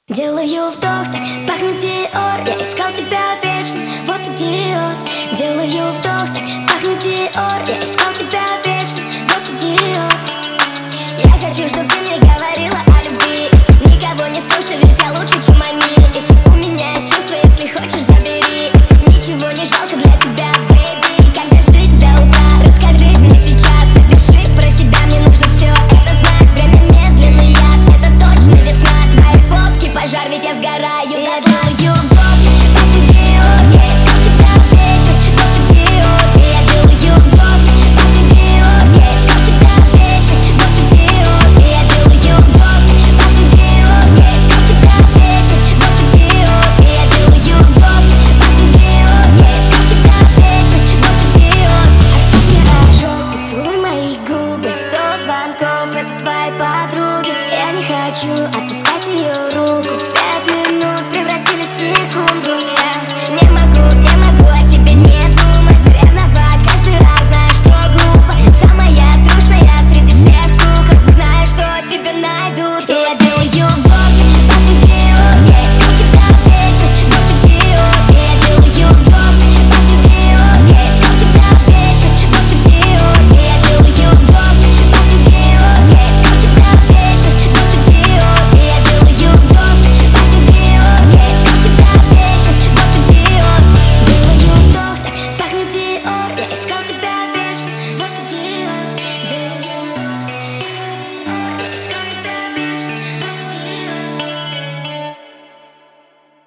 Делаю вдох, так пахнет Диор. Я искал тебя вечно, вот идиот. Делаю вдох, так пахнет Диор. Я искал тебя вечно.